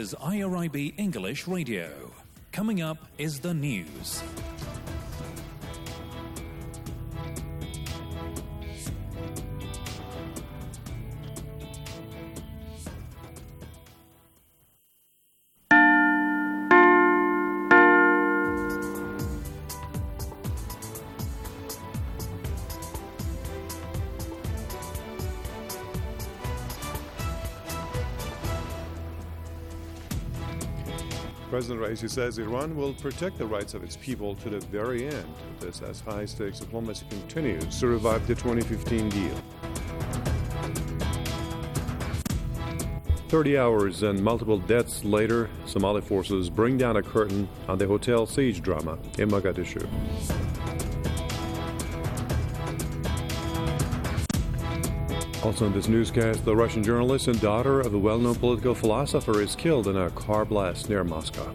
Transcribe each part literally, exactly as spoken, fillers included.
is I R I B English Radio. Coming up is the news. President Raisi says Iran will protect the rights of its people to the very end. This as high-stakes diplomacy continues to revive the twenty fifteen deal. thirty hours and multiple deaths later, Somali forces bring down a curtain on the hotel siege drama in Mogadishu. Also in this newscast, the Russian journalist and daughter of the well-known political philosopher is killed in a car blast near Moscow.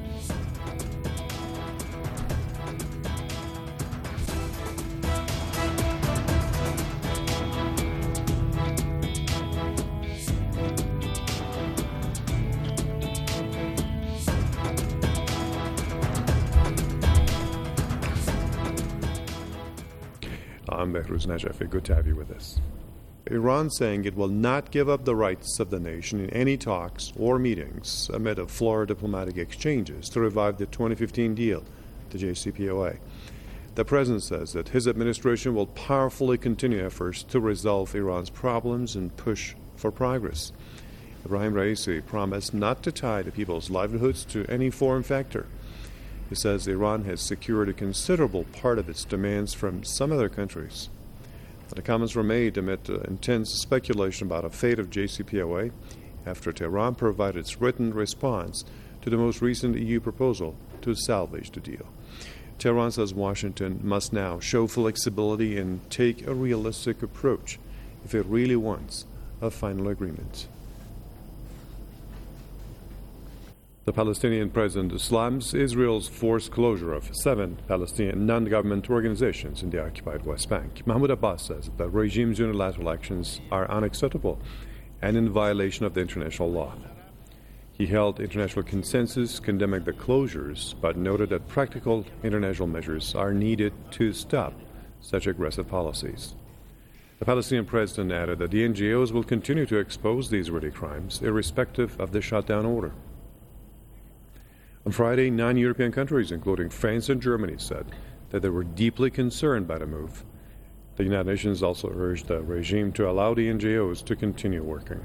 I'm Behruz Najafi. Good to have you with us. Iran saying it will not give up the rights of the nation in any talks or meetings amid a floor of diplomatic exchanges to revive the twenty fifteen deal, the J C P O A. The president says that his administration will powerfully continue efforts to resolve Iran's problems and push for progress. Ibrahim Raisi promised not to tie the people's livelihoods to any foreign factor. He says Iran has secured a considerable part of its demands from some other countries. The comments were made amid uh, intense speculation about the fate of J C P O A after Tehran provided its written response to the most recent E U proposal to salvage the deal. Tehran says Washington must now show flexibility and take a realistic approach if it really wants a final agreement. The Palestinian president slams Israel's forced closure of seven Palestinian non-government organizations in the occupied West Bank. Mahmoud Abbas says that the regime's unilateral actions are unacceptable and in violation of the international law. He held international consensus condemning the closures, but noted that practical international measures are needed to stop such aggressive policies. The Palestinian president added that the N G Os will continue to expose these Israeli crimes, irrespective of the shutdown order. On Friday, nine European countries, including France and Germany, said that they were deeply concerned by the move. The United Nations also urged the regime to allow the N G Os to continue working.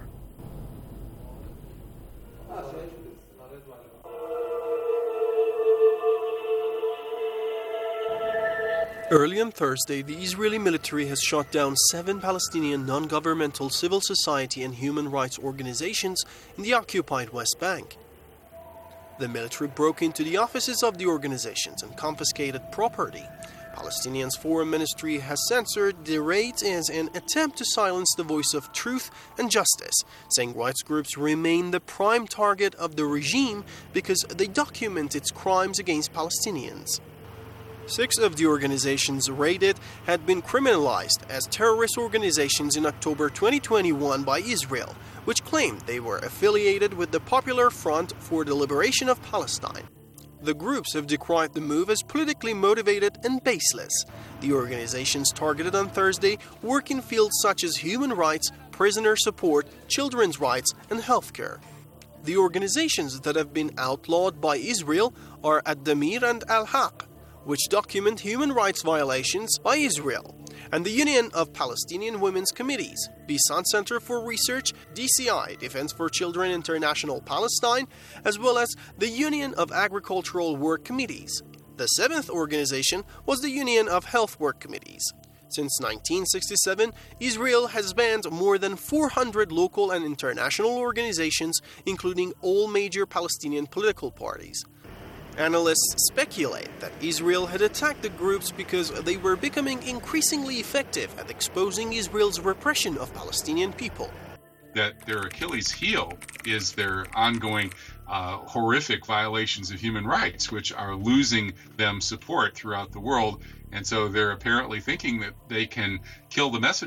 Early on Thursday, the Israeli military has shot down seven Palestinian non-governmental civil society and human rights organizations in the occupied West Bank. The military broke into the offices of the organizations and confiscated property. Palestinians' foreign ministry has censored the raid as an attempt to silence the voice of truth and justice, saying rights groups remain the prime target of the regime because they document its crimes against Palestinians. Six of the organizations raided had been criminalized as terrorist organizations in October twenty twenty-one by Israel, which claimed they were affiliated with the Popular Front for the Liberation of Palestine. The groups have decried the move as politically motivated and baseless. The organizations targeted on Thursday work in fields such as human rights, prisoner support, children's rights, and healthcare. The organizations that have been outlawed by Israel are Ad-Damir and Al-Haq, which document human rights violations by Israel, and the Union of Palestinian Women's Committees, Bisan Center for Research, D C I, Defense for Children International Palestine, as well as the Union of Agricultural Work Committees. The seventh organization was the Union of Health Work Committees. Since nineteen sixty-seven, Israel has banned more than four hundred local and international organizations, including all major Palestinian political parties. Analysts speculate that Israel had attacked the groups because they were becoming increasingly effective at exposing Israel's repression of Palestinian people. That their Achilles heel is their ongoing uh, horrific violations of human rights, which are losing them support throughout the world. And so they're apparently thinking that they can kill the messenger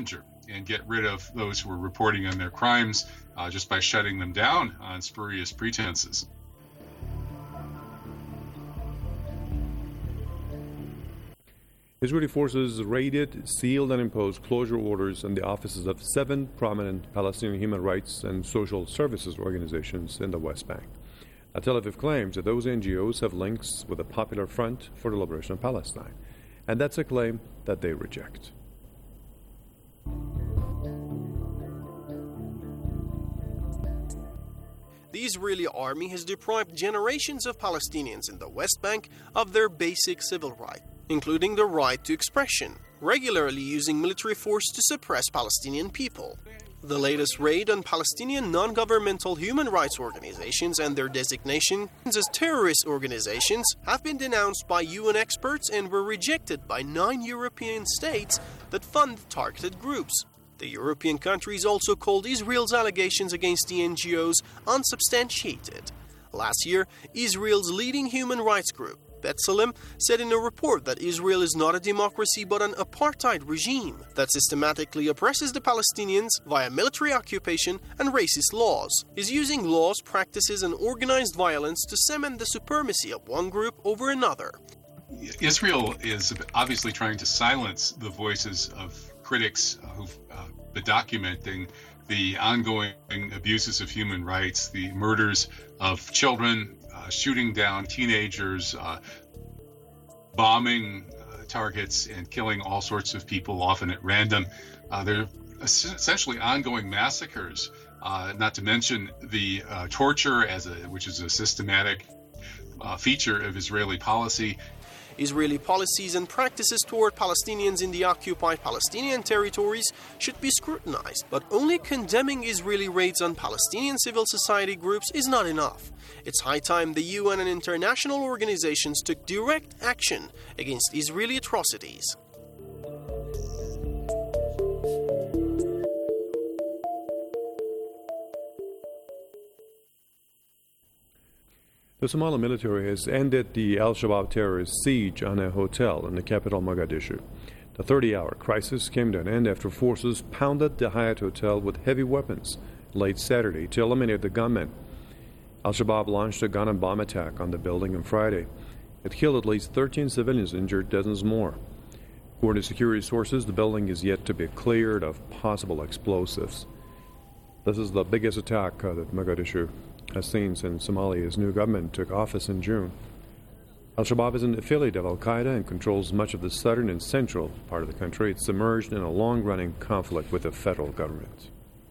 and get rid of those who are reporting on their crimes uh, just by shutting them down on spurious pretenses. Israeli forces raided, sealed, and imposed closure orders on the offices of seven prominent Palestinian human rights and social services organizations in the West Bank. Now, Tel Aviv claims that those N G Os have links with the Popular Front for the Liberation of Palestine, and that's a claim that they reject. The Israeli army has deprived generations of Palestinians in the West Bank of their basic civil rights, including the right to expression, regularly using military force to suppress Palestinian people. The latest raid on Palestinian non-governmental human rights organizations and their designations as terrorist organizations have been denounced by U N experts and were rejected by nine European states that fund targeted groups. The European countries also called Israel's allegations against the N G Os unsubstantiated. Last year, Israel's leading human rights group, B'Tselem, said in a report that Israel is not a democracy but an apartheid regime that systematically oppresses the Palestinians via military occupation and racist laws, is using laws, practices, and organized violence to cement the supremacy of one group over another. Israel is obviously trying to silence the voices of critics who've uh, been documenting the ongoing abuses of human rights, the murders of children, uh, shooting down teenagers, uh, bombing uh, targets, and killing all sorts of people, often at random. Uh, they're essentially ongoing massacres, uh, not to mention the uh, torture, as a, which is a systematic uh, feature of Israeli policy. Israeli policies and practices toward Palestinians in the occupied Palestinian territories should be scrutinized, but only condemning Israeli raids on Palestinian civil society groups is not enough. It's high time the U N and international organizations took direct action against Israeli atrocities. The Somali military has ended the Al-Shabaab terrorist siege on a hotel in the capital Mogadishu. The thirty-hour crisis came to an end after forces pounded the Hyatt Hotel with heavy weapons late Saturday to eliminate the gunmen. Al-Shabaab launched a gun and bomb attack on the building on Friday. It killed at least thirteen civilians, injured dozens more. According to security sources, the building is yet to be cleared of possible explosives. This is the biggest attack uh, that Mogadishu has seen since Somalia's new government took office in June. Al-Shabaab is an affiliate of Al-Qaeda and controls much of the southern and central part of the country. It's submerged in a long-running conflict with the federal government.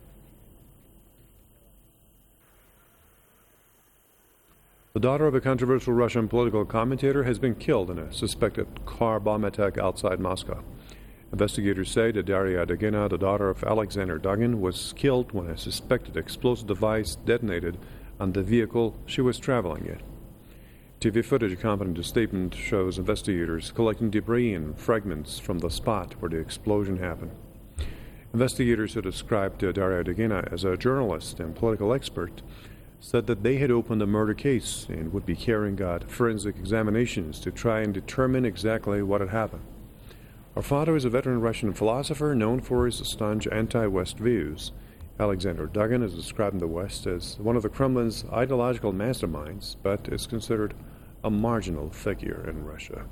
The daughter of a controversial Russian political commentator has been killed in a suspected car bomb attack outside Moscow. Investigators say that Daria Dugina, the daughter of Alexander Dugin, was killed when a suspected explosive device detonated on the vehicle she was traveling in. T V footage accompanying the statement shows investigators collecting debris and fragments from the spot where the explosion happened. Investigators who described Daria Dugina as a journalist and political expert said that they had opened a murder case and would be carrying out forensic examinations to try and determine exactly what had happened. Her father is a veteran Russian philosopher known for his staunch anti-West views. Alexander Dugin is described in the West as one of the Kremlin's ideological masterminds, but is considered a marginal figure in Russia.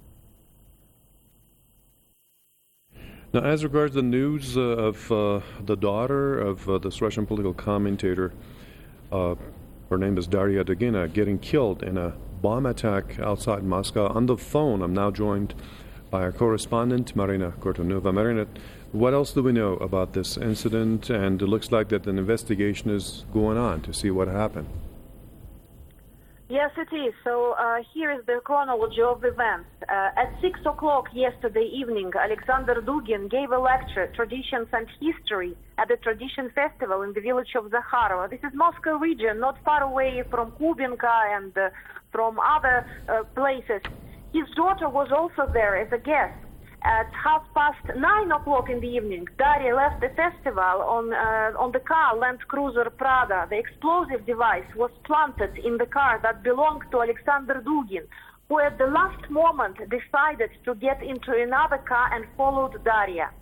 Now, as regards the news uh, of uh, the daughter of uh, this Russian political commentator, uh, her name is Daria Dugina, getting killed in a bomb attack outside Moscow. On the phone, I'm now joined by our correspondent, Marina Kortunova. Marina, what else do we know about this incident? And it looks like that an investigation is going on to see what happened. Yes, it is. So uh, here is the chronology of events. Uh, at six o'clock yesterday evening, Alexander Dugin gave a lecture, Traditions and History, at the Tradition Festival in the village of Zakharova. This is Moscow region, not far away from Kubinka and uh, from other uh, places. His daughter was also there as a guest. At half past nine o'clock in the evening, Daria left the festival on uh, on the car Land Cruiser Prada. The explosive device was planted in the car that belonged to Alexander Dugin, who at the last moment decided to get into another car and followed Daria.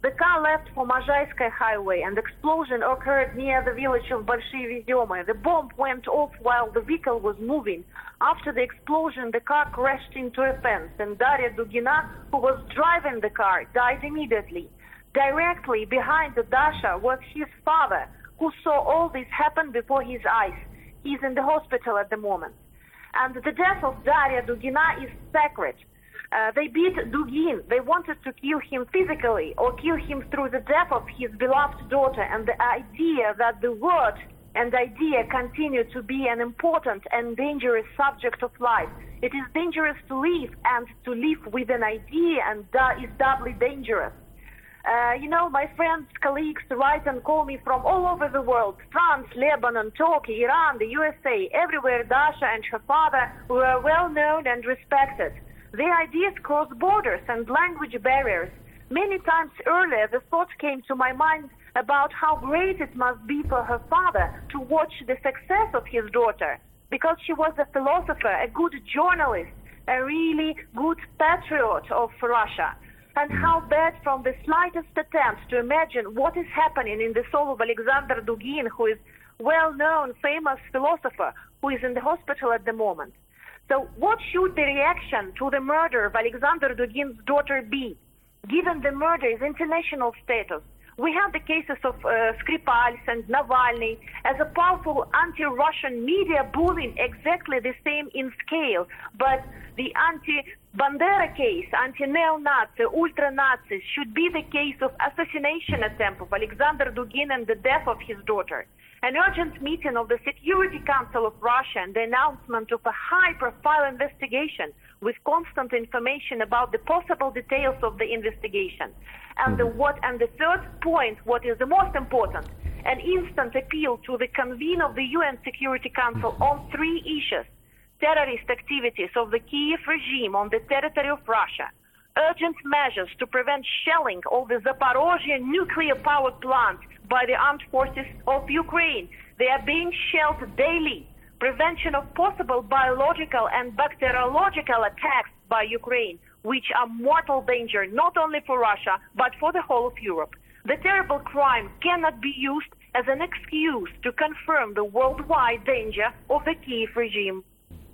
The car left for Mazhaiskaya highway and explosion occurred near the village of Большие Веземы. The bomb went off while the vehicle was moving. After the explosion, the car crashed into a fence and Daria Dugina, who was driving the car, died immediately. Directly behind Dasha was his father, who saw all this happen before his eyes. He's in the hospital at the moment. And the death of Daria Dugina is sacred. Uh, they beat Dugin. They wanted to kill him physically or kill him through the death of his beloved daughter. And the idea that the word and idea continue to be an important and dangerous subject of life. It is dangerous to live, and to live with an idea and that is doubly dangerous. Uh, you know, my friends, colleagues write and call me from all over the world. France, Lebanon, Turkey, Iran, the U S A, everywhere Dasha and her father were well known and respected. Their ideas cross borders and language barriers. Many times earlier, the thought came to my mind about how great it must be for her father to watch the success of his daughter, because she was a philosopher, a good journalist, a really good patriot of Russia. And how bad from the slightest attempt to imagine what is happening in the soul of Alexander Dugin, who is well-known, famous philosopher, who is in the hospital at the moment. So what should the reaction to the murder of Alexander Dugin's daughter be, given the murder is international status? We have the cases of uh, Skripals and Navalny as a powerful anti-Russian media bullying exactly the same in scale, but the anti-Bandera case, anti-neo-Nazi, ultra-Nazis should be the case of assassination attempt of Alexander Dugin and the death of his daughter. An urgent meeting of the Security Council of Russia and the announcement of a high-profile investigation with constant information about the possible details of the investigation. And the what and the third point, what is the most important, an instant appeal to the convener of the U N Security Council on three issues: terrorist activities of the Kiev regime on the territory of Russia, urgent measures to prevent shelling of the Zaporozhye nuclear power plant by the armed forces of Ukraine. They are being shelled daily. Prevention of possible biological and bacteriological attacks by Ukraine, which are mortal danger not only for Russia, but for the whole of Europe. The terrible crime cannot be used as an excuse to confirm the worldwide danger of the Kiev regime.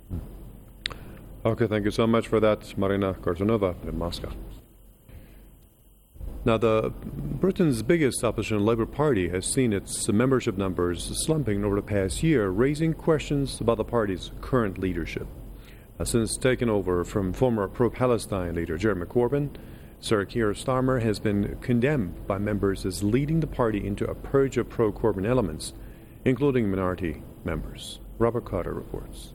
Okay, thank you so much for that, Marina Kortunova in Moscow. Now, the Britain's biggest opposition Labour Party has seen its membership numbers slumping over the past year, raising questions about the party's current leadership. Uh, since taking over from former pro-Palestine leader Jeremy Corbyn, Sir Keir Starmer has been condemned by members as leading the party into a purge of pro-Corbyn elements, including minority members. Robert Carter reports.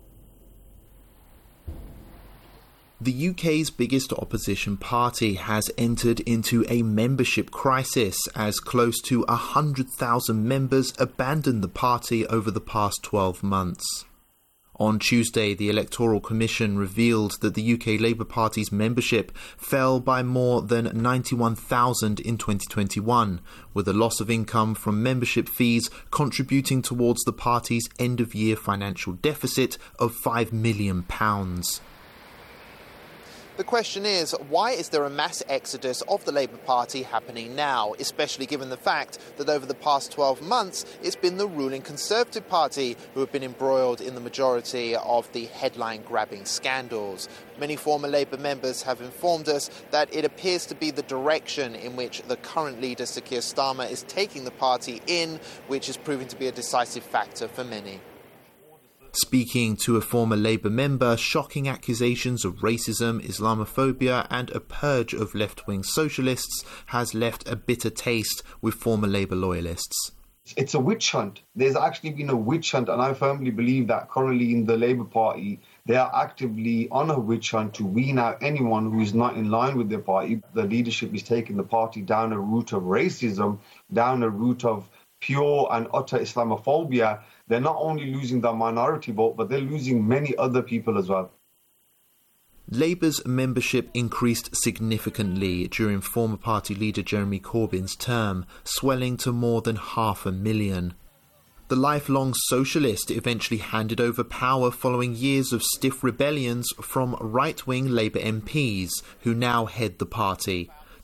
The U K's biggest opposition party has entered into a membership crisis as close to one hundred thousand members abandoned the party over the past twelve months. On Tuesday, the Electoral Commission revealed that the U K Labour Party's membership fell by more than ninety-one thousand in twenty twenty-one, with a loss of income from membership fees contributing towards the party's end-of-year financial deficit of five million pounds. The question is, why is there a mass exodus of the Labour Party happening now, especially given the fact that over the past twelve months it's been the ruling Conservative Party who have been embroiled in the majority of the headline-grabbing scandals. Many former Labour members have informed us that it appears to be the direction in which the current leader, Sir Keir Starmer, is taking the party in, which is proving to be a decisive factor for many. Speaking to a former Labour member, shocking accusations of racism, Islamophobia and a purge of left-wing socialists has left a bitter taste with former Labour loyalists. It's a witch hunt. There's actually been a witch hunt, and I firmly believe that currently in the Labour Party, they are actively on a witch hunt to wean out anyone who is not in line with their party. The leadership is taking the party down a route of racism, down a route of pure and utter Islamophobia. They're not only losing the minority vote, but they're losing many other people as well. Labour's membership increased significantly during former party leader Jeremy Corbyn's term, swelling to more than half a million. The lifelong socialist eventually handed over power following years of stiff rebellions from right-wing Labour M Ps, who now head the party.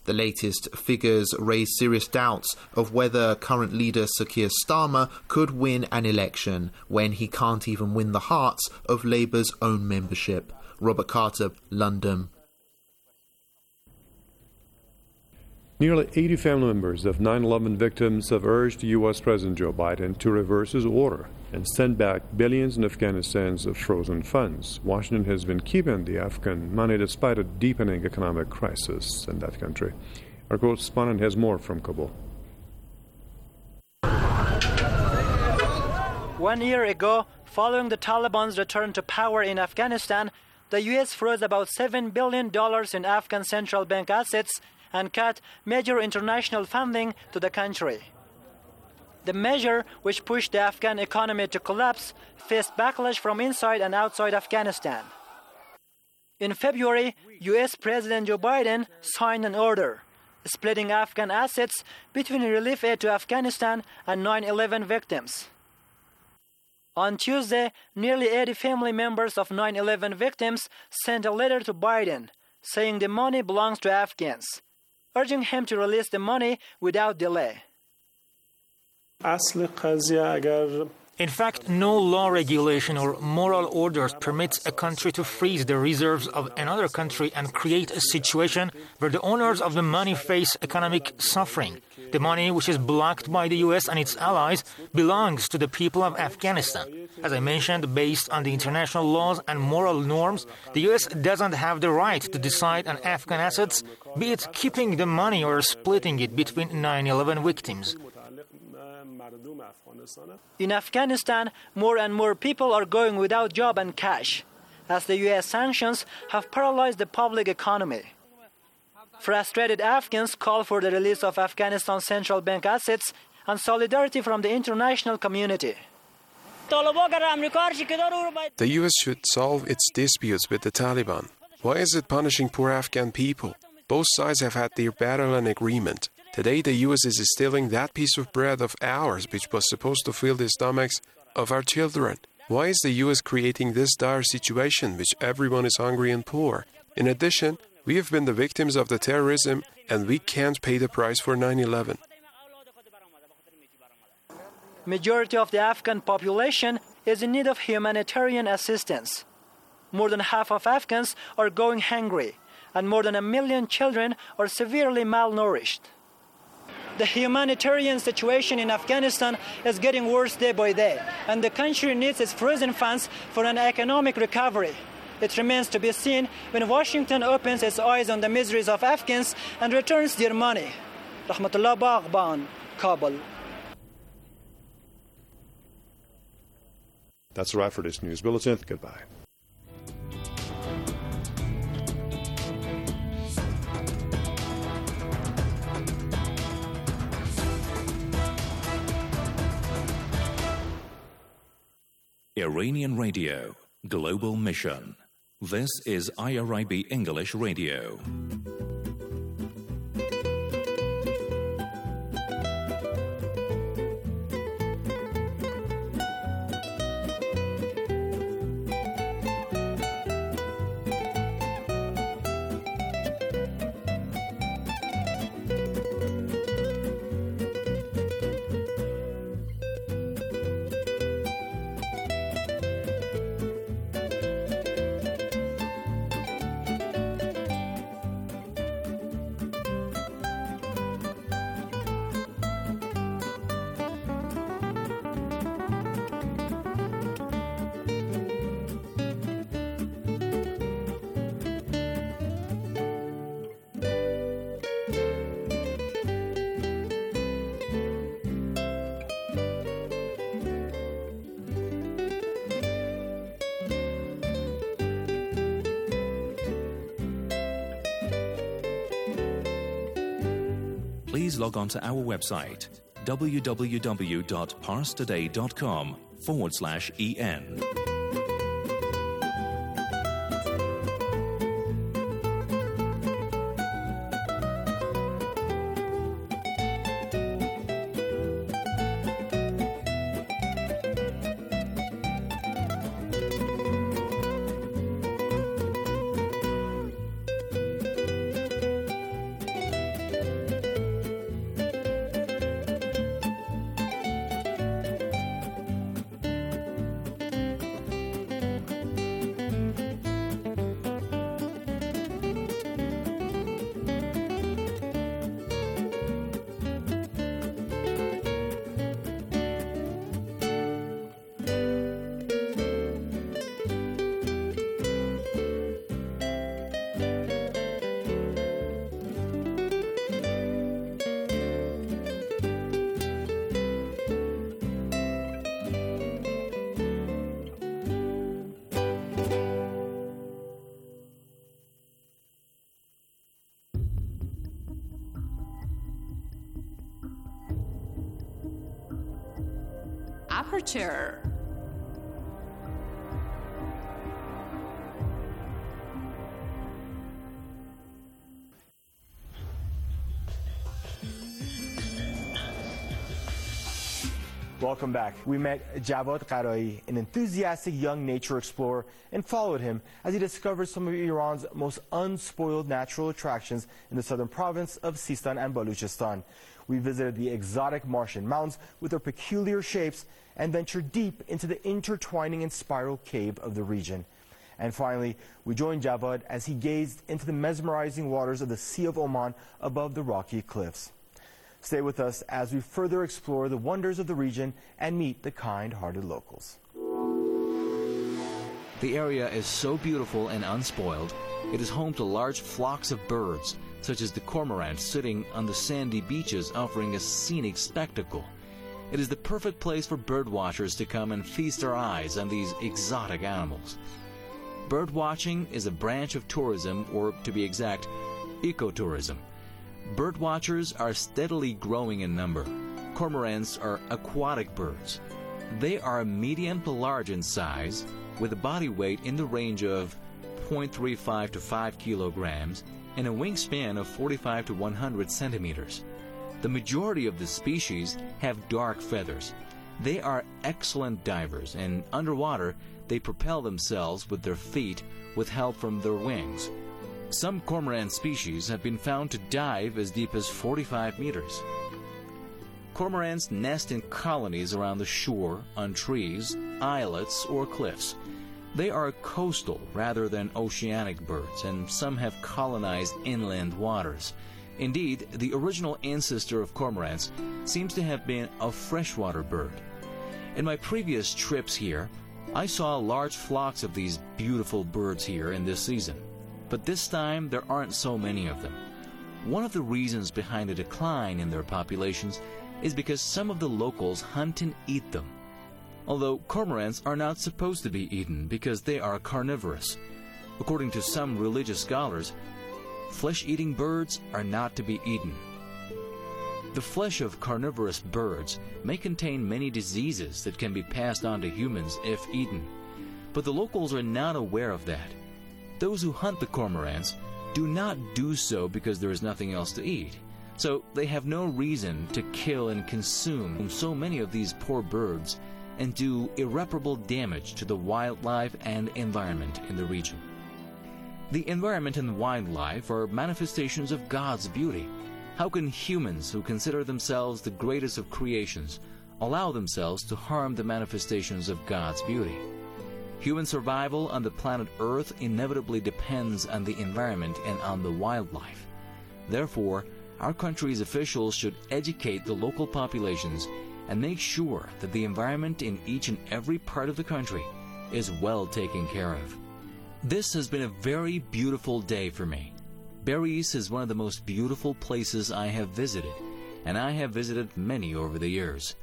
The latest figures raise serious doubts of whether current leader Sir Keir Starmer could win an election when he can't even win the hearts of Labour's own membership. Robert Carter, London. Nearly eighty family members of nine eleven victims have urged U S President Joe Biden to reverse his order and send back billions in Afghanistan's frozen funds. Washington has been keeping the Afghan money despite a deepening economic crisis in that country. Our correspondent has more from Kabul. One year ago, following the Taliban's return to power in Afghanistan, the U S froze about seven billion dollars in Afghan central bank assets and cut major international funding to the country. The measure, which pushed the Afghan economy to collapse, faced backlash from inside and outside Afghanistan. In February, U S President Joe Biden signed an order splitting Afghan assets between relief aid to Afghanistan and nine eleven victims. On Tuesday, nearly eighty family members of nine eleven victims sent a letter to Biden saying the money belongs to Afghans, urging him to release the money without delay. In fact, no law, regulation, or moral orders permits a country to freeze the reserves of another country and create a situation where the owners of the money face economic suffering. The money, which is blocked by the U S and its allies, belongs to the people of Afghanistan. As I mentioned, based on the international laws and moral norms, the U S doesn't have the right to decide on Afghan assets, be it keeping the money or splitting it between nine eleven victims. In Afghanistan, more and more people are going without job and cash, as the U S sanctions have paralyzed the public economy. Frustrated Afghans call for the release of Afghanistan's central bank assets and solidarity from the international community. The U S should solve its disputes with the Taliban. Why is it punishing poor Afghan people? Both sides have had their battle and agreement. Today the U S is stealing that piece of bread of ours which was supposed to fill the stomachs of our children. Why is the U S creating this dire situation which everyone is hungry and poor? In addition, we have been the victims of the terrorism and we can't pay the price for nine eleven. Majority of the Afghan population is in need of humanitarian assistance. More than half of Afghans are going hungry, and more than a million children are severely malnourished. The humanitarian situation in Afghanistan is getting worse day by day, and the country needs its frozen funds for an economic recovery. It remains to be seen when Washington opens its eyes on the miseries of Afghans and returns their money. Rahmatullah Baghban, Kabul. That's a wrap for this news bulletin. Goodbye. Iranian Radio, Global Mission. This is I R I B English Radio. Please log on to our website, www.parstoday.com forward slash EN. future. Welcome back. We met Javad Qarai, an enthusiastic young nature explorer, and followed him as he discovered some of Iran's most unspoiled natural attractions in the southern province of Sistan and Baluchistan. We visited the exotic Martian mountains with their peculiar shapes and ventured deep into the intertwining and spiral cave of the region. And finally, we joined Javad as he gazed into the mesmerizing waters of the Sea of Oman above the rocky cliffs. Stay with us as we further explore the wonders of the region and meet the kind-hearted locals. The area is so beautiful and unspoiled, it is home to large flocks of birds, such as the cormorant sitting on the sandy beaches offering a scenic spectacle. It is the perfect place for bird watchers to come and feast their eyes on these exotic animals. Bird watching is a branch of tourism, or to be exact, ecotourism. Bird watchers are steadily growing in number. Cormorants are aquatic birds. They are medium to large in size, with a body weight in the range of zero point three five to five kilograms and a wingspan of forty-five to one hundred centimeters. The majority of the species have dark feathers. They are excellent divers, and underwater they propel themselves with their feet with help from their wings. Some cormorant species have been found to dive as deep as forty-five meters. Cormorants nest in colonies around the shore, on trees, islets, or cliffs. They are coastal rather than oceanic birds, and some have colonized inland waters. Indeed, the original ancestor of cormorants seems to have been a freshwater bird. In my previous trips here, I saw large flocks of these beautiful birds here in this season. But this time, there aren't so many of them. One of the reasons behind the decline in their populations is because some of the locals hunt and eat them. Although cormorants are not supposed to be eaten because they are carnivorous. According to some religious scholars, flesh-eating birds are not to be eaten. The flesh of carnivorous birds may contain many diseases that can be passed on to humans if eaten. But the locals are not aware of that. Those who hunt the cormorants do not do so because there is nothing else to eat. So they have no reason to kill and consume so many of these poor birds and do irreparable damage to the wildlife and environment in the region. The environment and wildlife are manifestations of God's beauty. How can humans who consider themselves the greatest of creations allow themselves to harm the manifestations of God's beauty? Human survival on the planet Earth inevitably depends on the environment and on the wildlife. Therefore, our country's officials should educate the local populations and make sure that the environment in each and every part of the country is well taken care of. This has been a very beautiful day for me. Beris is one of the most beautiful places I have visited, and I have visited many over the years.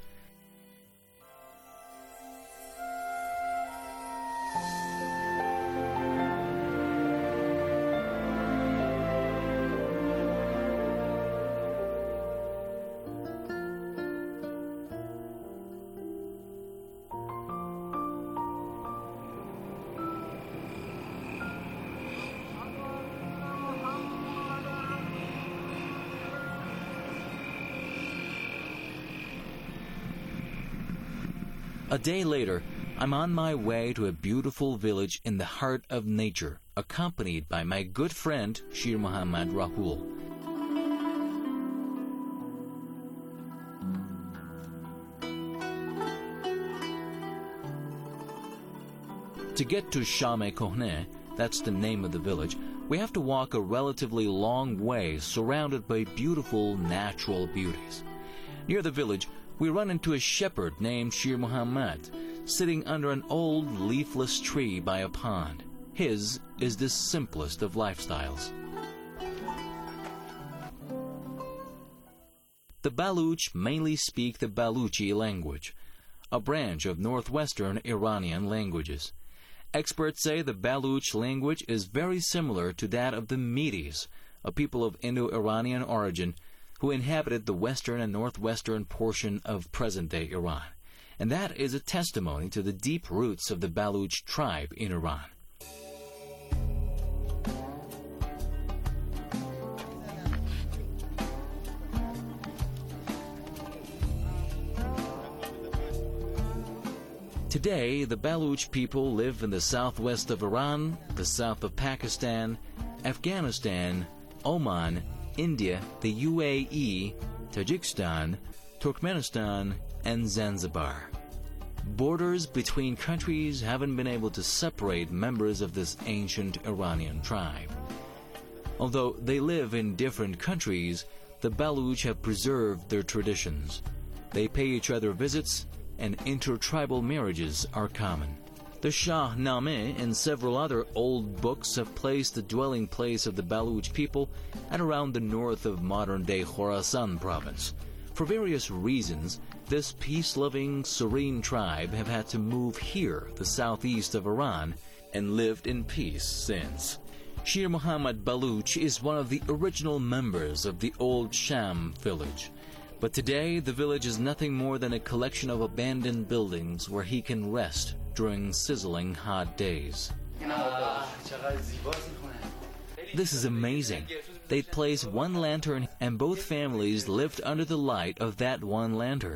A day later, I'm on my way to a beautiful village in the heart of nature, accompanied by my good friend Shir Muhammad Rahul. To get to Sham-e-Kohne, that's the name of the village, we have to walk a relatively long way surrounded by beautiful natural beauties. Near the village, we run into a shepherd named Shir Muhammad, sitting under an old leafless tree by a pond. His is the simplest of lifestyles. The Baluch mainly speak the Baluchi language, a branch of northwestern Iranian languages. Experts say the Baluch language is very similar to that of the Medes, a people of Indo-Iranian origin who inhabited the western and northwestern portion of present-day Iran. and that is a testimony to the deep roots of the Baluch tribe in Iran. Today, the Baluch people live in the southwest of Iran, the south of Pakistan, Afghanistan, Oman, India, the U A E, Tajikistan, Turkmenistan, and Zanzibar. Borders between countries haven't been able to separate members of this ancient Iranian tribe. Although they live in different countries, the Baluch have preserved their traditions. They pay each other visits, and intertribal marriages are common. The Shahnameh and several other old books have placed the dwelling place of the Baluch people at around the north of modern-day Khorasan province. For various reasons, this peace-loving, serene tribe have had to move here, the southeast of Iran, and lived in peace since. Shir Muhammad Baluch is one of the original members of the Old Sham village. But today, the village is nothing more than a collection of abandoned buildings where he can rest during sizzling hot days. This is amazing. They placed one lantern, and both families lived under the light of that one lantern.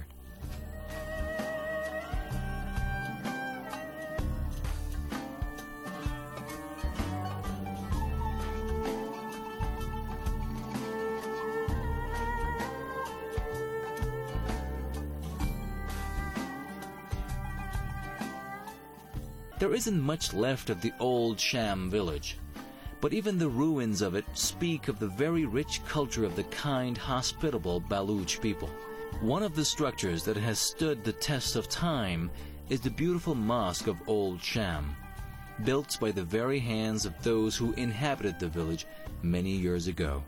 There isn't much left of the old Sham village, but even the ruins of it speak of the very rich culture of the kind, hospitable Baluch people. One of the structures that has stood the test of time is the beautiful mosque of Old Sham, built by the very hands of those who inhabited the village many years ago.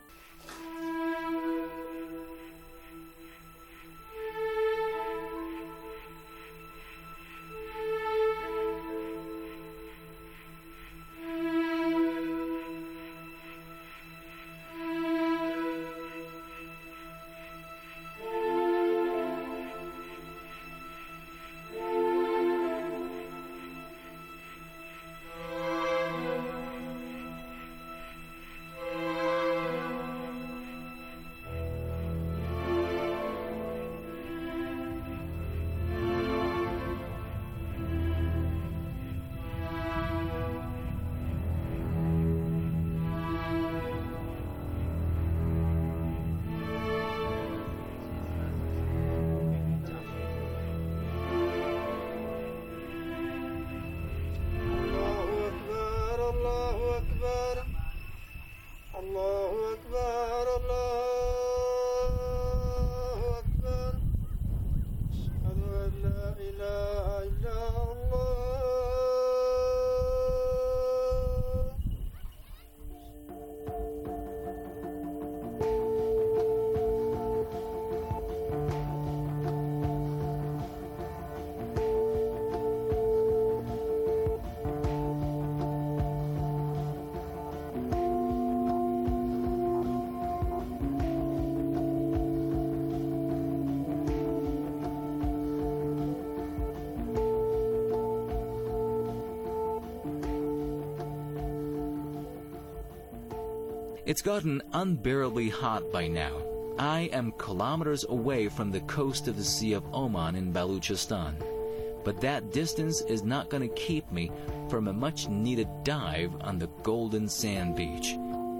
It's gotten unbearably hot by now. I am kilometers away from the coast of the Sea of Oman in Baluchistan. But that distance is not going to keep me from a much-needed dive on the golden sand beach.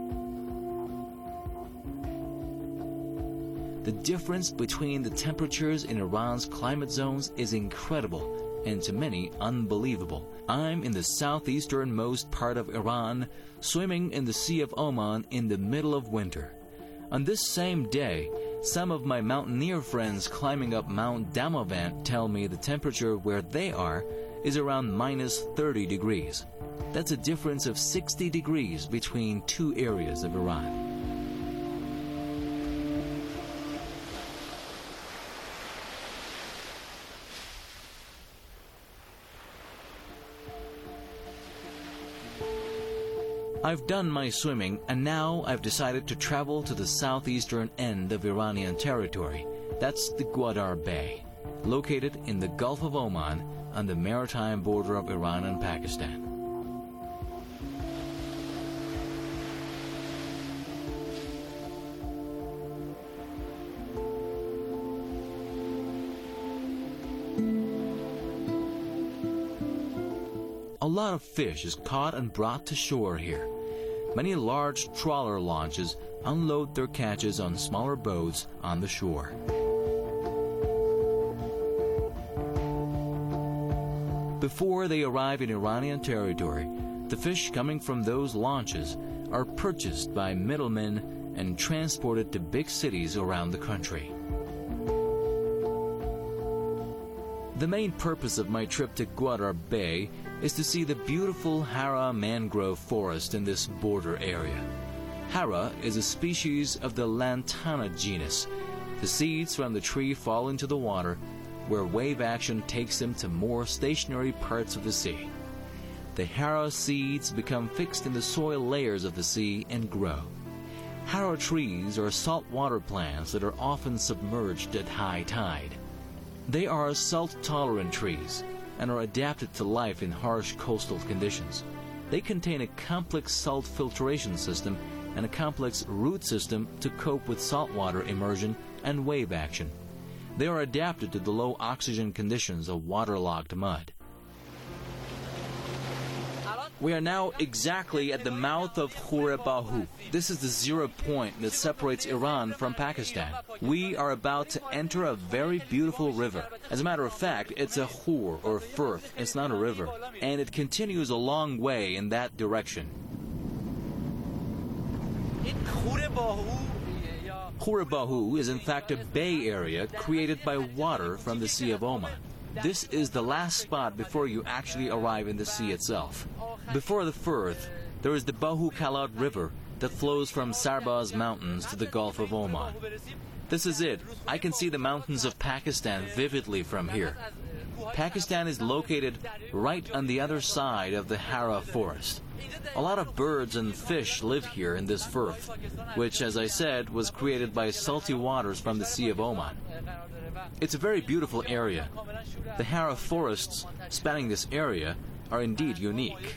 The difference between the temperatures in Iran's climate zones is incredible, and to many, unbelievable. I'm in the southeasternmost part of Iran, swimming in the Sea of Oman in the middle of winter. On this same day, some of my mountaineer friends climbing up Mount Damavand tell me the temperature where they are is around minus thirty degrees. That's a difference of sixty degrees between two areas of Iran. I've done my swimming, and now I've decided to travel to the southeastern end of Iranian territory. That's the Gwadar Bay. located in the Gulf of Oman on the maritime border of Iran and Pakistan. A lot of fish is caught and brought to shore here. Many large trawler launches unload their catches on smaller boats on the shore. Before they arrive in Iranian territory, the fish coming from those launches are purchased by middlemen and transported to big cities around the country. The main purpose of my trip to Gwadar Bay is to see the beautiful Hara mangrove forest in this border area. Hara is a species of the Lantana genus. The seeds from the tree fall into the water, where wave action takes them to more stationary parts of the sea. The Hara seeds become fixed in the soil layers of the sea and grow. Hara trees are saltwater plants that are often submerged at high tide. They are salt-tolerant trees and are adapted to life in harsh coastal conditions. They contain a complex salt filtration system and a complex root system to cope with saltwater immersion and wave action. They are adapted to the low oxygen conditions of waterlogged mud. We are now exactly at the mouth of Khor Bahu. This is the zero point that separates Iran from Pakistan. We are about to enter a very beautiful river. As a matter of fact, it's a khor or firth. It's not a river. And it continues a long way in that direction. Khor Bahu is in fact a bay area created by water from the Sea of Oman. This is the last spot before you actually arrive in the sea itself. Before the firth, there is the Bahu Kalat River that flows from Sarbaz Mountains to the Gulf of Oman. This is it. I can see the mountains of Pakistan vividly from here. Pakistan is located right on the other side of the Hara forest. A lot of birds and fish live here in this firth, which, as I said, was created by salty waters from the Sea of Oman. It's a very beautiful area. The Hara forests spanning this area are indeed unique.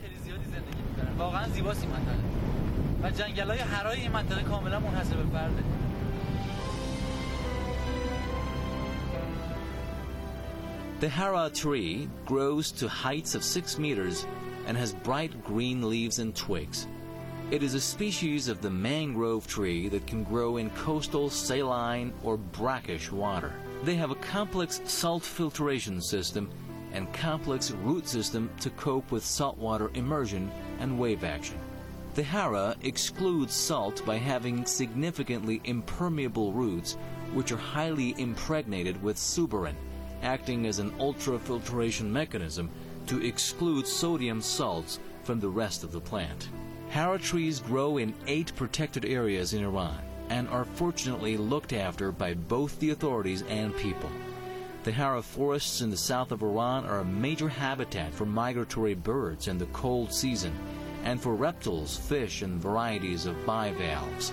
The Hara tree grows to heights of six meters and has bright green leaves and twigs. It is a species of the mangrove tree that can grow in coastal, saline, or brackish water. They have a complex salt filtration system and complex root system to cope with saltwater immersion and wave action. The Hara excludes salt by having significantly impermeable roots, which are highly impregnated with suberin, acting as an ultrafiltration mechanism to exclude sodium salts from the rest of the plant. Hara trees grow in eight protected areas in Iran and are fortunately looked after by both the authorities and people. The Hara forests in the south of Iran are a major habitat for migratory birds in the cold season and for reptiles, fish, and varieties of bivalves.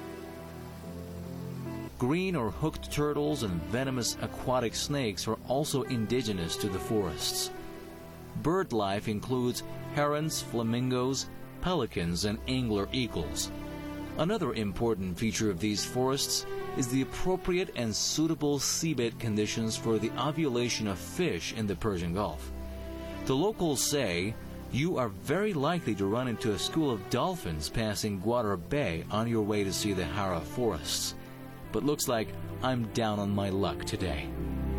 Green or hooked turtles and venomous aquatic snakes are also indigenous to the forests. Bird life includes herons, flamingos, pelicans, and angler eagles. Another important feature of these forests is the appropriate and suitable seabed conditions for the ovulation of fish in the Persian Gulf. The locals say you are very likely to run into a school of dolphins passing Gwadar Bay on your way to see the Hara forests. But looks like I'm down on my luck today.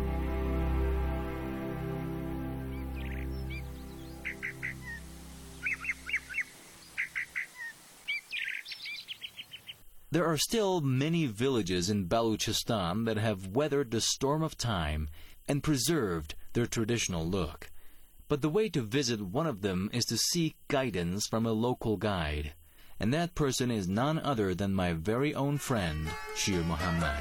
There are still many villages in Baluchistan that have weathered the storm of time and preserved their traditional look. But the way to visit one of them is to seek guidance from a local guide. And that person is none other than my very own friend, Shir Muhammad.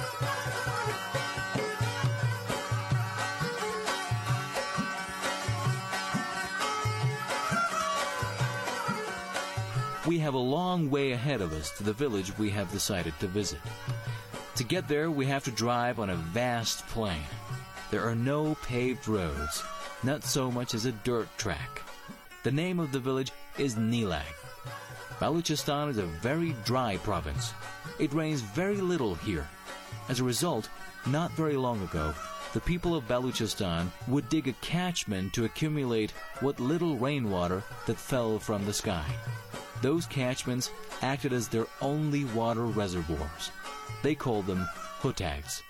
We have a long way ahead of us to the village we have decided to visit. To get there, we have to drive on a vast plain. There are no paved roads, not so much as a dirt track. The name of the village is Nilag. Baluchistan is a very dry province. It rains very little here. As a result, not very long ago, the people of Baluchistan would dig a catchment to accumulate what little rainwater that fell from the sky. Those catchments acted as their only water reservoirs. They called them hutags.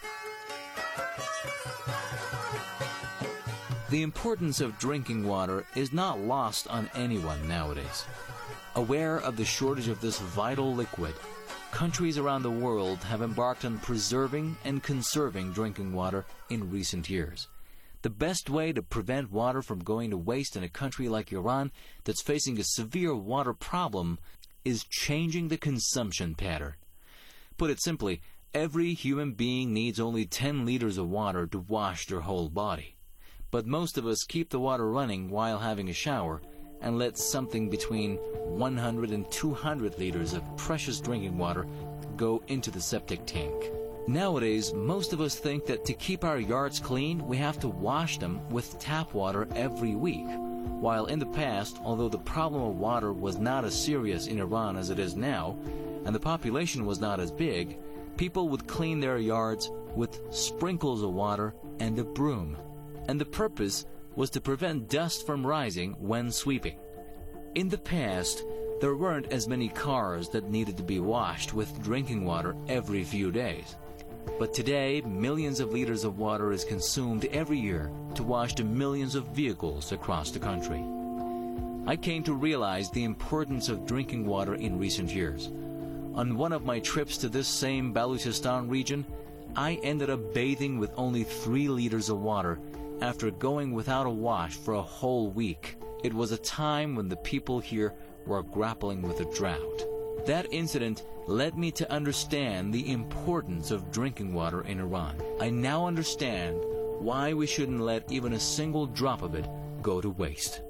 The importance of drinking water is not lost on anyone nowadays. Aware of the shortage of this vital liquid, countries around the world have embarked on preserving and conserving drinking water in recent years. The best way to prevent water from going to waste in a country like Iran that's facing a severe water problem is changing the consumption pattern. Put it simply, every human being needs only ten liters of water to wash their whole body. But most of us keep the water running while having a shower and let something between one hundred and two hundred liters of precious drinking water go into the septic tank. Nowadays, most of us think that to keep our yards clean, we have to wash them with tap water every week. While in the past, although the problem of water was not as serious in Iran as it is now, and the population was not as big, people would clean their yards with sprinkles of water and a broom. And the purpose was to prevent dust from rising when sweeping. In the past, there weren't as many cars that needed to be washed with drinking water every few days. But today, millions of liters of water is consumed every year to wash the millions of vehicles across the country. I came to realize the importance of drinking water in recent years. On one of my trips to this same Baluchistan region, I ended up bathing with only three liters of water after going without a wash for a whole week. It was a time when the people here were grappling with a drought. That incident led me to understand the importance of drinking water in Iran. I now understand why we shouldn't let even a single drop of it go to waste.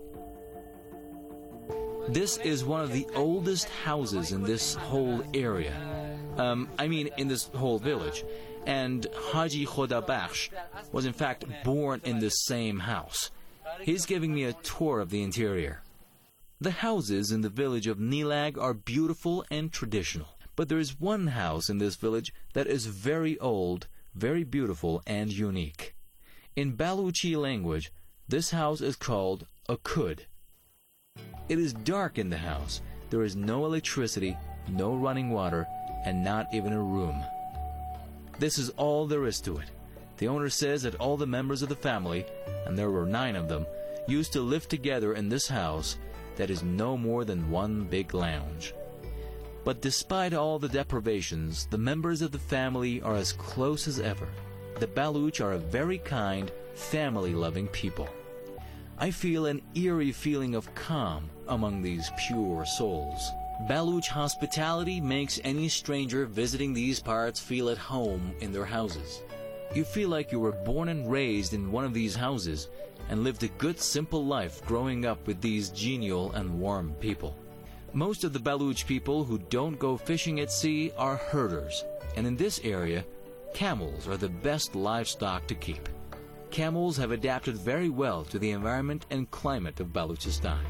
This is one of the oldest houses in this whole area. Um, I mean, in this whole village. And Haji Khoda Bakhsh was in fact born in the same house. He's giving me a tour of the interior. The houses in the village of Nilag are beautiful and traditional. But there is one house in this village that is very old, very beautiful, and unique. In Baluchi language, this house is called a khud. It is dark in the house. There is no electricity, no running water, and not even a room. This is all there is to it. The owner says that all the members of the family, and there were nine of them, used to live together in this house that is no more than one big lounge. But despite all the deprivations, the members of the family are as close as ever. The Baluch are a very kind, family-loving people. I feel an eerie feeling of calm among these pure souls. Baluch hospitality makes any stranger visiting these parts feel at home in their houses. You feel like you were born and raised in one of these houses and lived a good simple life growing up with these genial and warm people. Most of the Baluch people who don't go fishing at sea are herders, and in this area, camels are the best livestock to keep. Camels have adapted very well to the environment and climate of Baluchistan.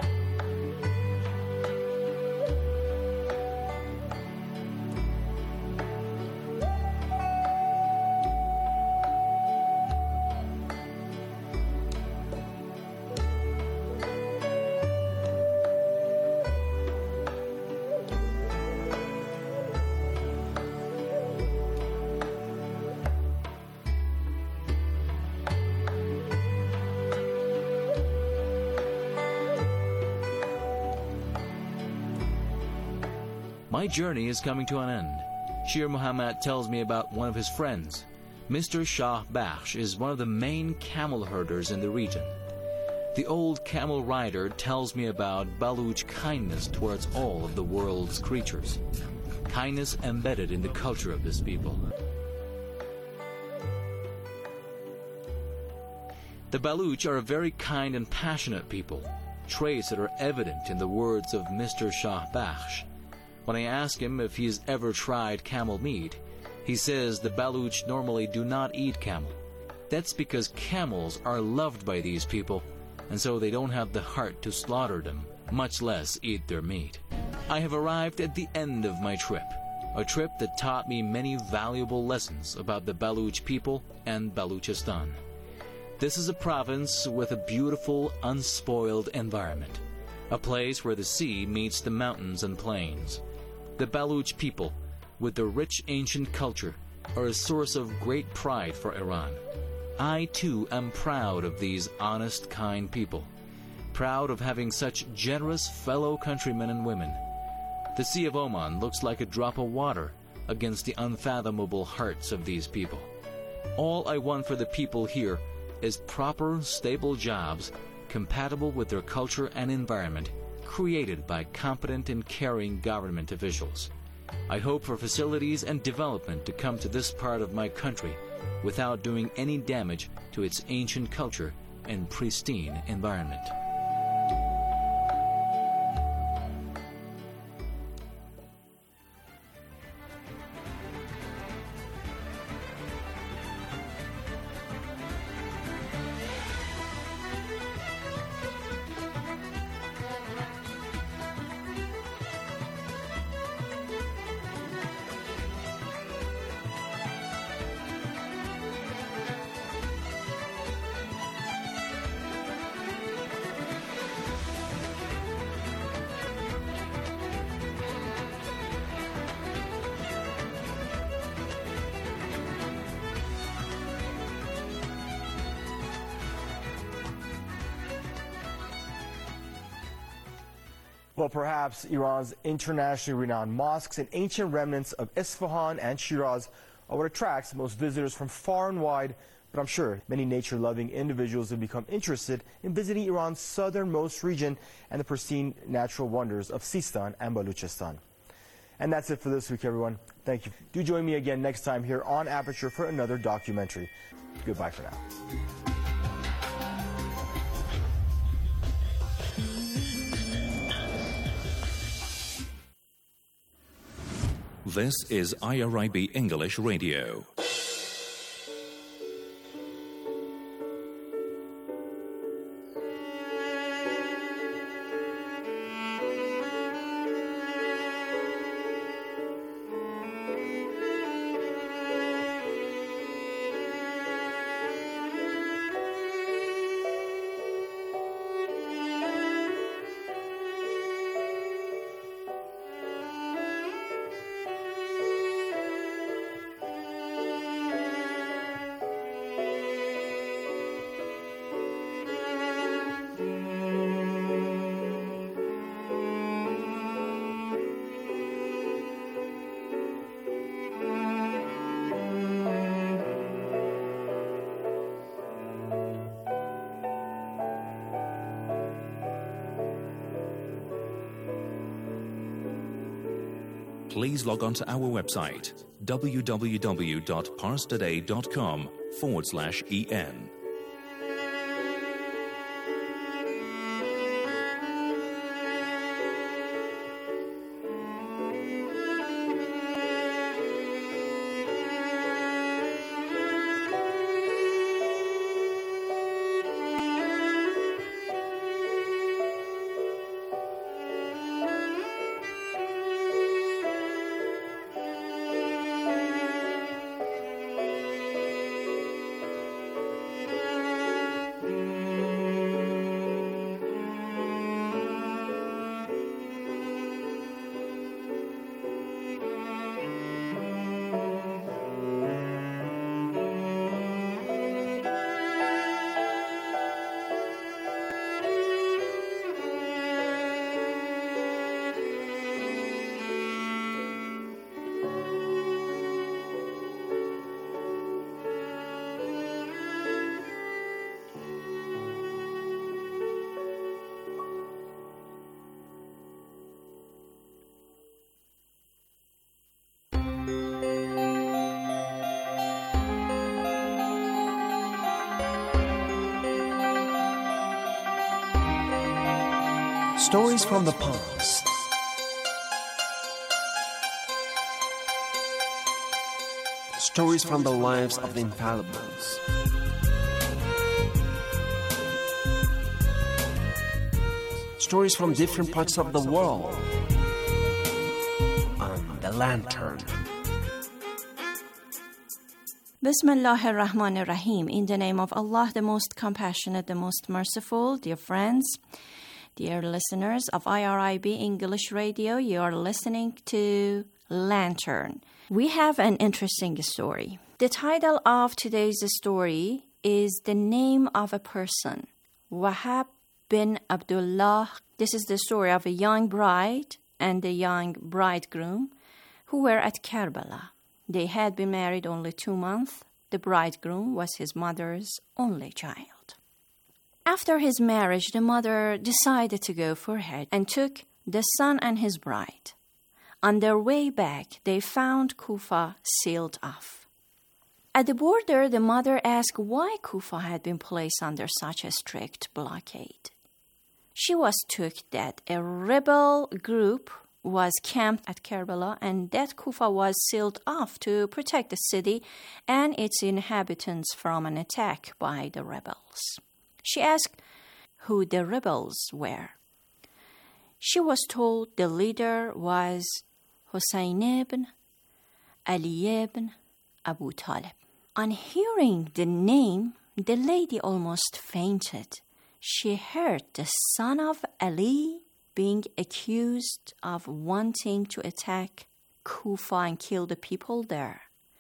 My journey is coming to an end. Shir Muhammad tells me about one of his friends. Mister Shah Bakhsh is one of the main camel herders in the region. The old camel rider tells me about Baluch kindness towards all of the world's creatures. Kindness embedded in the culture of this people. The Baluch are a very kind and passionate people, traits that are evident in the words of Mister Shah Bakhsh. When I ask him if he's ever tried camel meat, he says the Baluch normally do not eat camel. That's because camels are loved by these people, and so they don't have the heart to slaughter them, much less eat their meat. I have arrived at the end of my trip, a trip that taught me many valuable lessons about the Baluch people and Baluchistan. This is a province with a beautiful, unspoiled environment, a place where the sea meets the mountains and plains. The Baluch people, with their rich ancient culture, are a source of great pride for Iran. I, too, am proud of these honest, kind people, proud of having such generous fellow countrymen and women. The Sea of Oman looks like a drop of water against the unfathomable hearts of these people. All I want for the people here is proper, stable jobs compatible with their culture and environment, created by competent and caring government officials. I hope for facilities and development to come to this part of my country without doing any damage to its ancient culture and pristine environment. Well, perhaps Iran's internationally renowned mosques and ancient remnants of Isfahan and Shiraz are what attracts most visitors from far and wide, but I'm sure many nature-loving individuals have become interested in visiting Iran's southernmost region and the pristine natural wonders of Sistan and Baluchistan. And that's it for this week, everyone. Thank you. Do join me again next time here on Aperture for another documentary. Goodbye for now. This is I R I B English Radio. Please log on to our website, w w w dot pars today dot com forward slash en. Stories from the past. Stories from the lives of the infallibles. stories from different parts of the world on The Lantern. Bismillah ar-Rahman ar-Rahim. In the name of Allah, the most compassionate, the most merciful. Dear friends, dear listeners of I R I B English Radio, you are listening to Lantern. We have an interesting story. The title of today's story is the name of a person, Wahab bin Abdullah. This is the story of a young bride and a young bridegroom who were at Karbala. They had been married only two months. The bridegroom was his mother's only child. After his marriage, the mother decided to go for Hajj and took the son and his bride. On their way back, they found Kufa sealed off. At the border, the mother asked why Kufa had been placed under such a strict blockade. She was told that a rebel group was camped at Karbala and that Kufa was sealed off to protect the city and its inhabitants from an attack by the rebels. She asked who the rebels were. She was told the leader was Hussein ibn Ali ibn Abu Talib. On hearing the name, the lady almost fainted. She heard the son of Ali being accused of wanting to attack Kufa and kill the people there.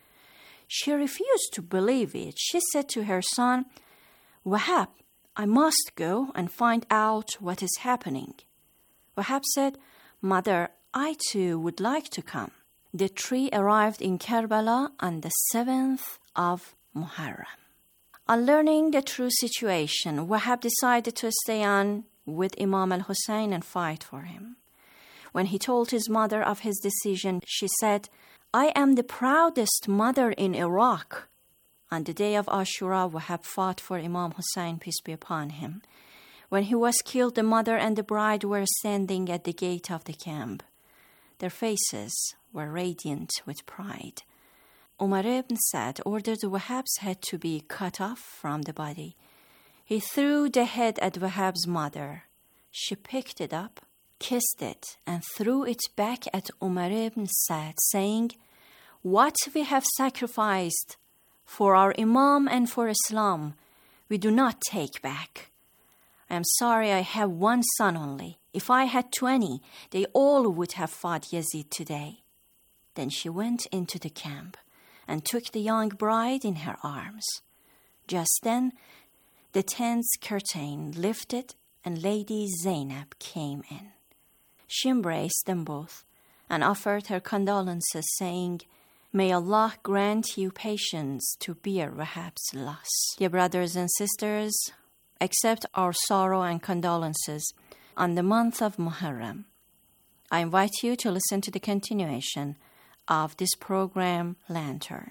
She refused to believe it. She said to her son, Wahab, I must go and find out what is happening. Wahab said, Mother, I too would like to come. The three arrived in Karbala on the seventh of Muharram. On learning the true situation, Wahab decided to stay on with Imam al-Hussein and fight for him. When he told his mother of his decision, she said, I am the proudest mother in Iraq. On the day of Ashura, Wahab fought for Imam Hussein, peace be upon him. When he was killed, the mother and the bride were standing at the gate of the camp. Their faces were radiant with pride. Umar ibn Sa'd ordered Wahab's head to be cut off from the body. He threw the head at Wahab's mother. She picked it up, kissed it, and threw it back at Umar ibn Sa'd, saying, What we have sacrificed for our Imam and for Islam, we do not take back. I am sorry I have one son only. If I had twenty, they all would have fought Yazid today. Then she went into the camp and took the young bride in her arms. Just then, the tent's curtain lifted and Lady Zainab came in. She embraced them both and offered her condolences, saying, May Allah grant you patience to bear Wahab's loss. Dear brothers and sisters, accept our sorrow and condolences on the month of Muharram. I invite you to listen to the continuation of this program, Lantern.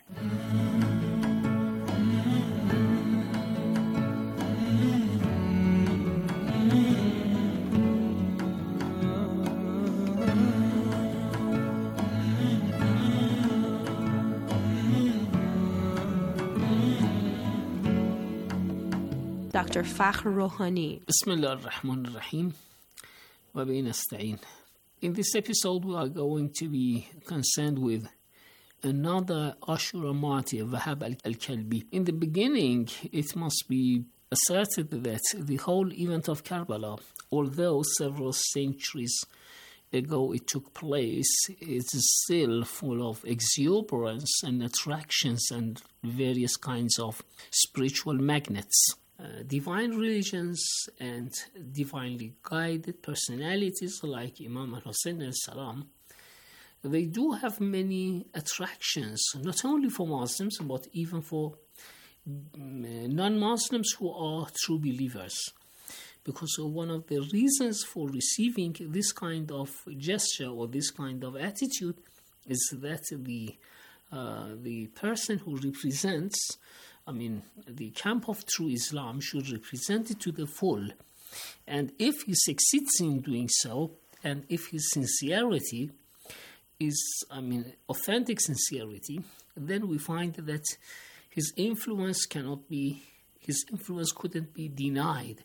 Doctor Fakhr Rohani. Bismillah ar-Rahman ar-Rahim. Wa bihi nasta'in. In this episode, we are going to be concerned with another Ashura martyr, Wahab al-Kalbi. In the beginning, it must be asserted that the whole event of Karbala, although several centuries ago it took place, it is still full of exuberance and attractions and various kinds of spiritual magnets. Uh, divine religions and divinely guided personalities like Imam al-Hussein al-Salam, they do have many attractions, not only for Muslims, but even for non-Muslims who are true believers. Because one of the reasons for receiving this kind of gesture or this kind of attitude is that the uh, the person who represents, I mean, the camp of true Islam should represent it to the full. And if he succeeds in doing so, and if his sincerity is, I mean, authentic sincerity, then we find that his influence cannot be, his influence couldn't be denied.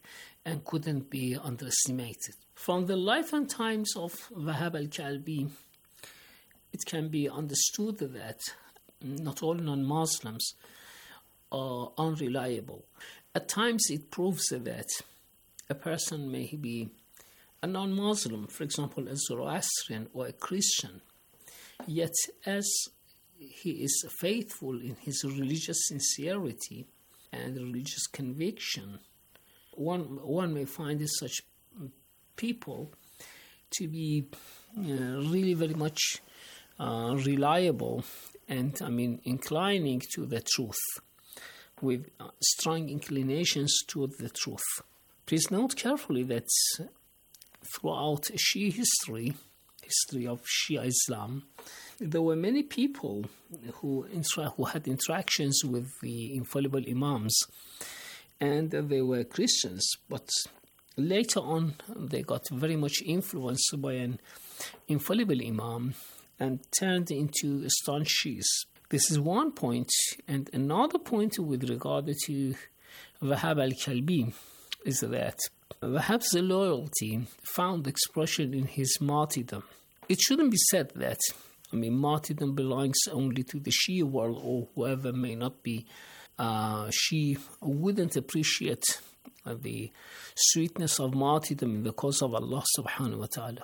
and couldn't be underestimated. From the life and times of Wahab al-Kalbi, it can be understood that not all non-Muslims are unreliable. At times it proves that a person may be a non-Muslim, for example, a Zoroastrian or a Christian, yet as he is faithful in his religious sincerity and religious conviction, one one may find such people to be uh, really very much uh, reliable and, I mean, inclining to the truth, with uh, strong inclinations toward the truth. Please note carefully that throughout Shia history, history of Shia Islam, there were many people who intra- who had interactions with the infallible Imams, and they were Christians, but later on they got very much influenced by an infallible Imam and turned into staunch Shias. This is one point, and another point with regard to Wahab al-Kalbi is that Wahab's loyalty found expression in his martyrdom. It shouldn't be said that, I mean, martyrdom belongs only to the Shia world, or whoever may not be uh, Shia wouldn't appreciate uh, the sweetness of martyrdom in the cause of Allah subhanahu wa ta'ala.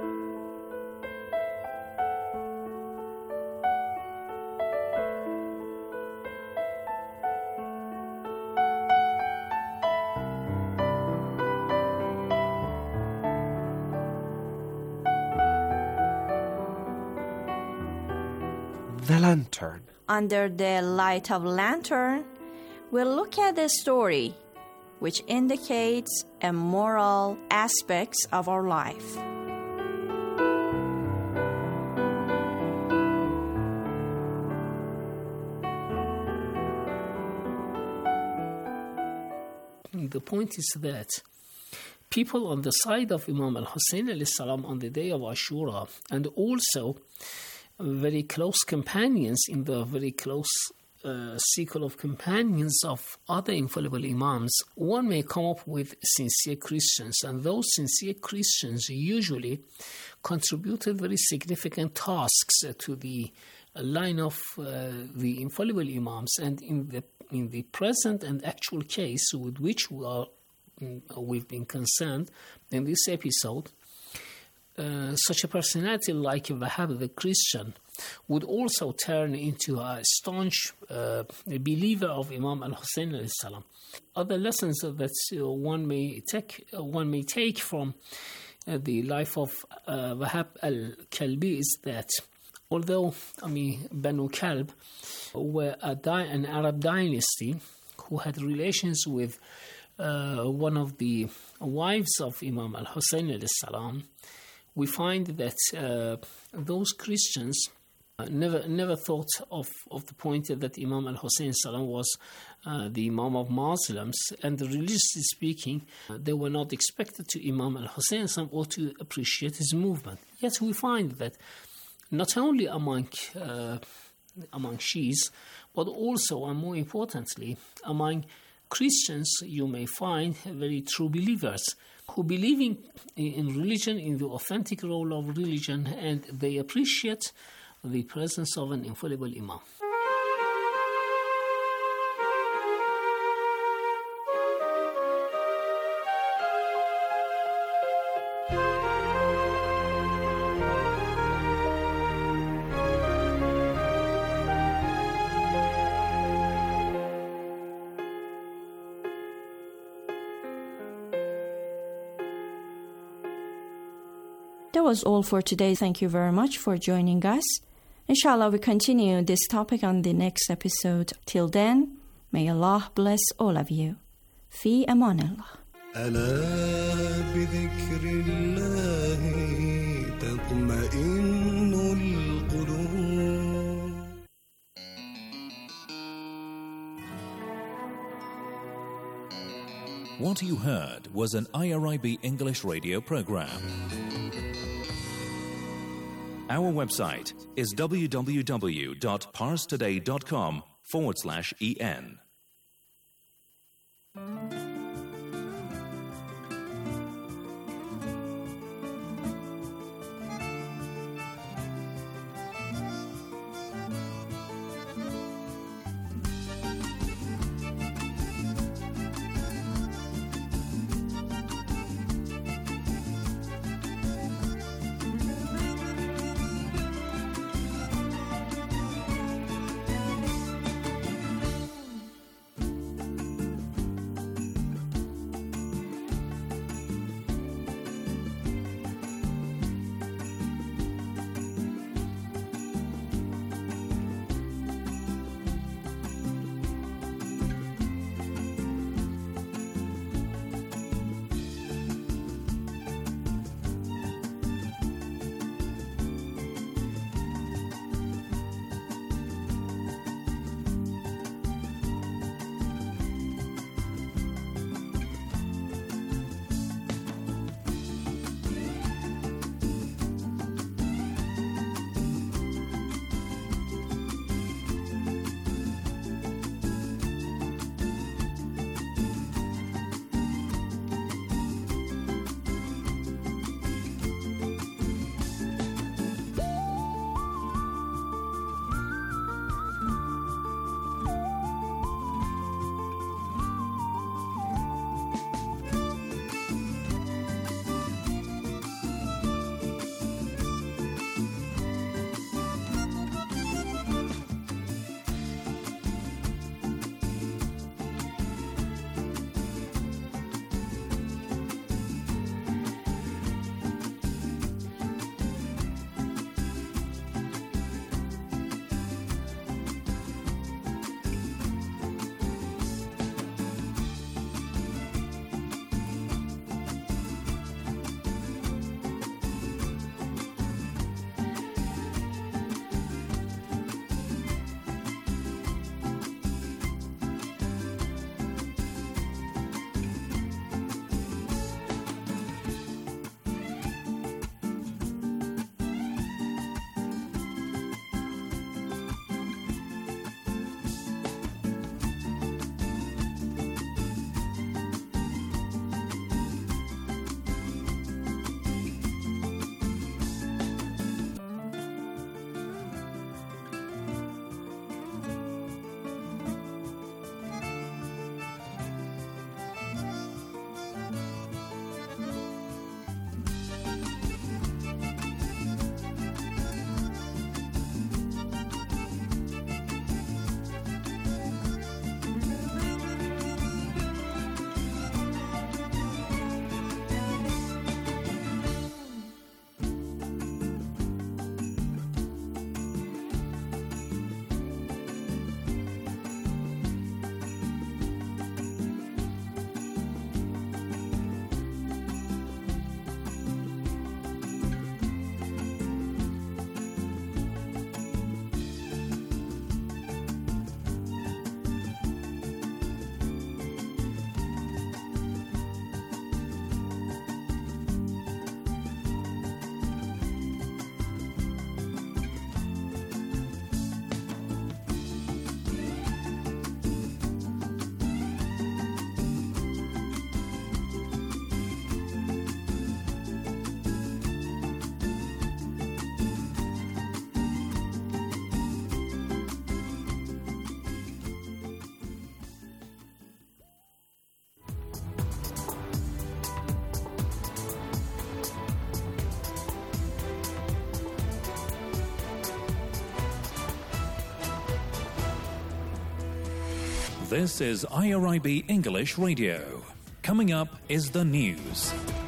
The Lantern. Under the light of lantern, we'll look at the story which indicates a moral aspects of our life. The point is that people on the side of Imam al-Hussein alayhi salam on the day of Ashura, and also very close companions in the very close uh, circle of companions of other infallible Imams, one may come up with sincere Christians, and those sincere Christians usually contributed very significant tasks uh, to the line of uh, the infallible Imams. And in the in the present and actual case with which we are we've been concerned in this episode, Uh, such a personality like Wahab the Christian would also turn into a staunch uh, believer of Imam al-Hussein alayhi salam. Other lessons that uh, one may take uh, one may take from uh, the life of uh, Wahab al-Kalbi is that although I mean Banu Kalb were a di- an Arab dynasty who had relations with uh, one of the wives of Imam al-Hussein alayhi salam, we find that uh, those Christians uh, never never thought of, of the point that Imam al-Hussein salam was uh, the Imam of Muslims, and religiously speaking, uh, they were not expected to Imam al-Hussein salam or to appreciate his movement. Yet we find that not only among uh, among Shias, but also, and more importantly, among Christians, you may find very true believers who believe in, in religion, in the authentic role of religion, and they appreciate the presence of an infallible Imam. That was all for today. Thank you very much for joining us. Inshallah, we continue this topic on the next episode. Till then, may Allah bless all of you. Fi aman Allah. ألا بذكر الله تطمئن القلوب. What you heard was an I R I B English radio program. Our website is www.parstoday.com forward slash en. This is I R I B English Radio. Coming up is the news.